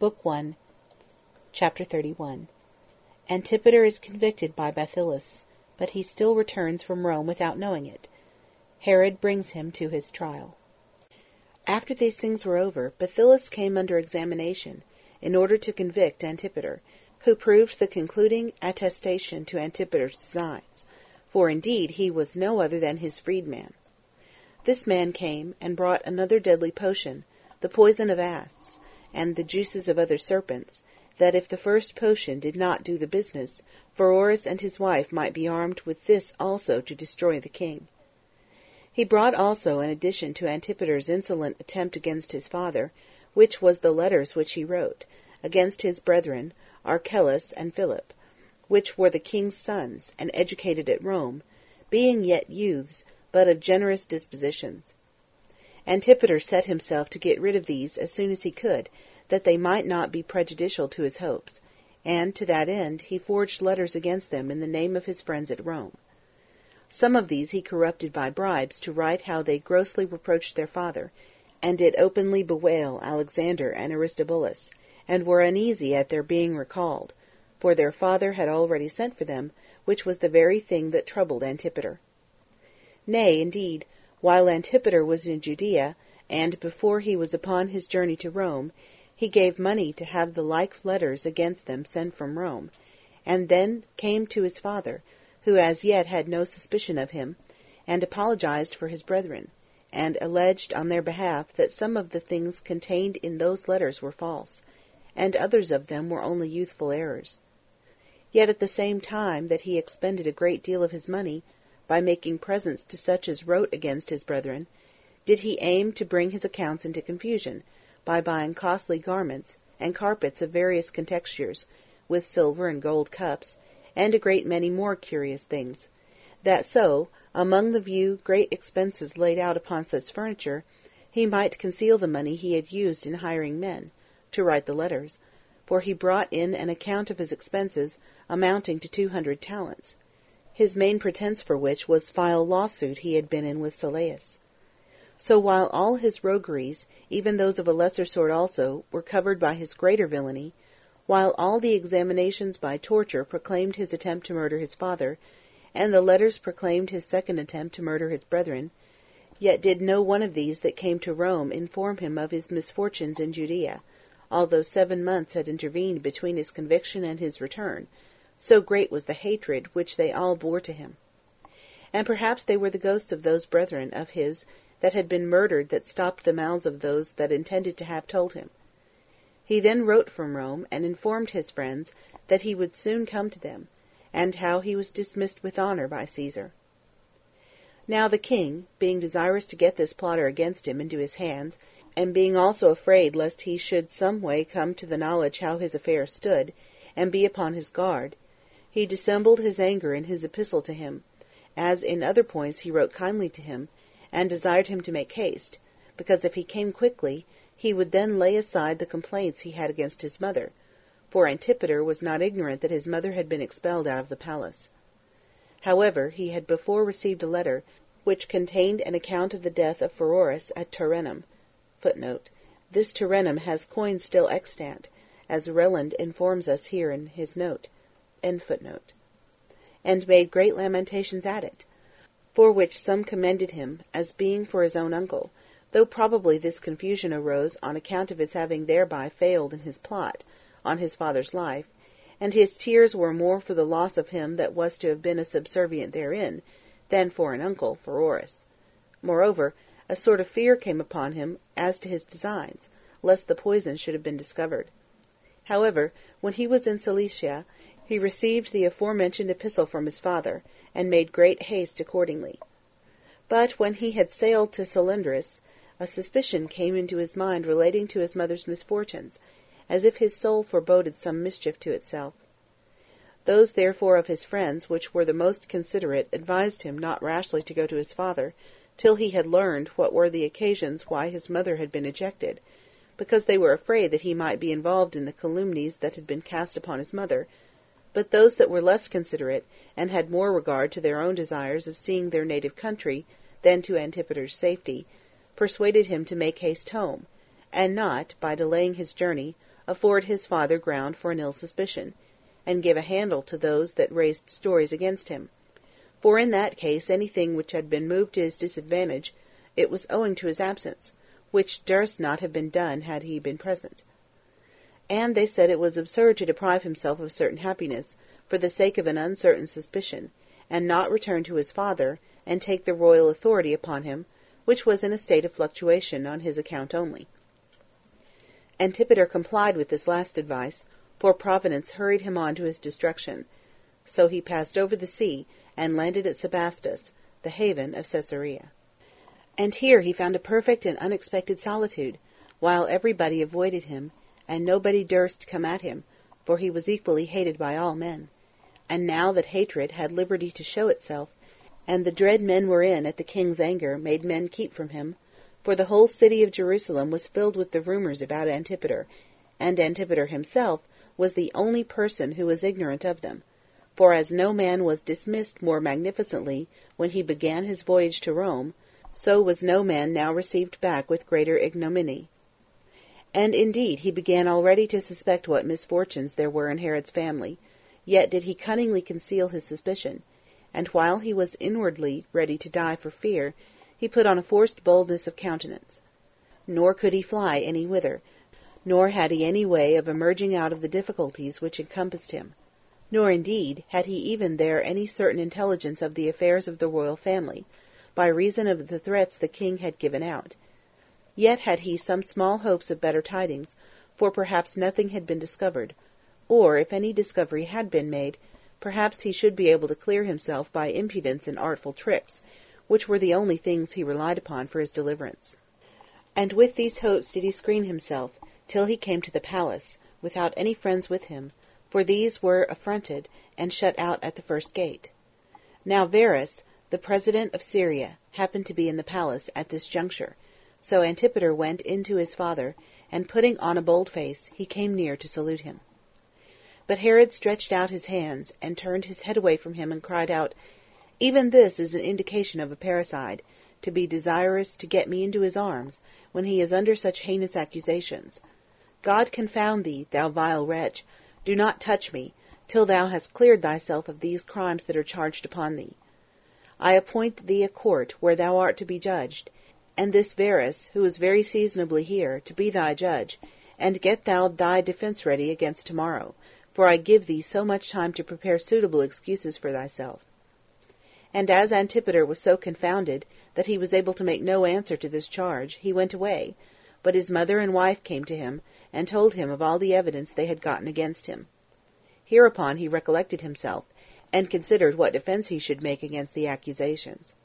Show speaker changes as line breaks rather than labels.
Book 1, Chapter 31. Antipater is convicted by Bathyllus, but he still returns from Rome without knowing it. Herod brings him to his trial. After these things were over, Bathyllus came under examination, in order to convict Antipater, who proved the concluding attestation to Antipater's designs, for indeed he was no other than his freedman. This man came, and brought another deadly potion, the poison of asps, and the juices of other serpents, that if the first potion did not do the business, Pheroras and his wife might be armed with this also to destroy the king. He brought also an addition to Antipater's insolent attempt against his father, which was the letters which he wrote, against his brethren, Archelaus and Philip, which were the king's sons, and educated at Rome, being yet youths, but of generous dispositions. Antipater set himself to get rid of these as soon as he could, that they might not be prejudicial to his hopes, and to that end he forged letters against them in the name of his friends at Rome. Some of these he corrupted by bribes to write how they grossly reproached their father, and did openly bewail Alexander and Aristobulus, and were uneasy at their being recalled, for their father had already sent for them, which was the very thing that troubled Antipater. Nay, indeed, while Antipater was in Judea, and before he was upon his journey to Rome, he gave money to have the like letters against them sent from Rome, and then came to his father, who as yet had no suspicion of him, and apologized for his brethren, and alleged on their behalf that some of the things contained in those letters were false, and others of them were only youthful errors. Yet at the same time that he expended a great deal of his money, by making presents to such as wrote against his brethren, did he aim to bring his accounts into confusion, by buying costly garments, and carpets of various contextures, with silver and gold cups, and a great many more curious things, that so, among the view great expenses laid out upon such furniture, he might conceal the money he had used in hiring men, to write the letters, for he brought in an account of his expenses, amounting to 200 talents, his main pretence for which was file lawsuit he had been in with Sylleus. So while all his rogueries, even those of a lesser sort also, were covered by his greater villainy, while all the examinations by torture proclaimed his attempt to murder his father, and the letters proclaimed his second attempt to murder his brethren, yet did no one of these that came to Rome inform him of his misfortunes in Judea, although 7 months had intervened between his conviction and his return, so great was the hatred which they all bore to him. And perhaps they were the ghosts of those brethren of his that had been murdered that stopped the mouths of those that intended to have told him. He then wrote from Rome, and informed his friends that he would soon come to them, and how he was dismissed with honor by Caesar. Now the king, being desirous to get this plotter against him into his hands, and being also afraid lest he should some way come to the knowledge how his affairs stood, and be upon his guard, he dissembled his anger in his epistle to him, as in other points he wrote kindly to him, and desired him to make haste, because if he came quickly, he would then lay aside the complaints he had against his mother, for Antipater was not ignorant that his mother had been expelled out of the palace. However, he had before received a letter, which contained an account of the death of Pheroras at Tarentum. [Footnote: This Tarentum has coins still extant, as Reland informs us here in his note.] And made great lamentations at it, for which some commended him, as being for his own uncle, though probably this confusion arose on account of his having thereby failed in his plot, on his father's life, and his tears were more for the loss of him that was to have been a subservient therein, than for an uncle, Pheroras. Moreover, a sort of fear came upon him as to his designs, lest the poison should have been discovered. However, when he was in Cilicia, he received the aforementioned epistle from his father, and made great haste accordingly. But when he had sailed to Cylindrus, a suspicion came into his mind relating to his mother's misfortunes, as if his soul foreboded some mischief to itself. Those therefore of his friends which were the most considerate advised him not rashly to go to his father, till he had learned what were the occasions why his mother had been ejected, because they were afraid that he might be involved in the calumnies that had been cast upon his mother. But those that were less considerate, and had more regard to their own desires of seeing their native country than to Antipater's safety, persuaded him to make haste home, and not, by delaying his journey, afford his father ground for an ill suspicion, and give a handle to those that raised stories against him. For in that case anything which had been moved to his disadvantage, it was owing to his absence, which durst not have been done had he been present. And they said it was absurd to deprive himself of certain happiness, for the sake of an uncertain suspicion, and not return to his father, and take the royal authority upon him, which was in a state of fluctuation on his account only. Antipater complied with this last advice, for Providence hurried him on to his destruction. So he passed over the sea, and landed at Sebastus, the haven of Caesarea. And here he found a perfect and unexpected solitude, while everybody avoided him, and nobody durst come at him, for he was equally hated by all men. And now that hatred had liberty to show itself, and the dread men were in at the king's anger made men keep from him, for the whole city of Jerusalem was filled with the rumors about Antipater, and Antipater himself was the only person who was ignorant of them, for as no man was dismissed more magnificently when he began his voyage to Rome, so was no man now received back with greater ignominy. And indeed he began already to suspect what misfortunes there were in Herod's family, yet did he cunningly conceal his suspicion, and while he was inwardly ready to die for fear, he put on a forced boldness of countenance. Nor could he fly any whither, nor had he any way of emerging out of the difficulties which encompassed him. Nor indeed had he even there any certain intelligence of the affairs of the royal family, by reason of the threats the king had given out. Yet had he some small hopes of better tidings, for perhaps nothing had been discovered, or, if any discovery had been made, perhaps he should be able to clear himself by impudence and artful tricks, which were the only things he relied upon for his deliverance. And with these hopes did he screen himself, till he came to the palace, without any friends with him, for these were affronted, and shut out at the first gate. Now Varus, the president of Syria, happened to be in the palace at this juncture, so Antipater went in to his father, and putting on a bold face, he came near to salute him. But Herod stretched out his hands, and turned his head away from him, and cried out, Even this is an indication of a parricide, to be desirous to get me into his arms, when he is under such heinous accusations. God confound thee, thou vile wretch! Do not touch me, till thou hast cleared thyself of these crimes that are charged upon thee. I appoint thee a court, where thou art to be judged, and this Varus, who is very seasonably here, to be thy judge, and get thou thy defense ready against tomorrow, for I give thee so much time to prepare suitable excuses for thyself. And as Antipater was so confounded that he was able to make no answer to this charge, he went away, but his mother and wife came to him, and told him of all the evidence they had gotten against him. Hereupon he recollected himself, and considered what defense he should make against the accusations.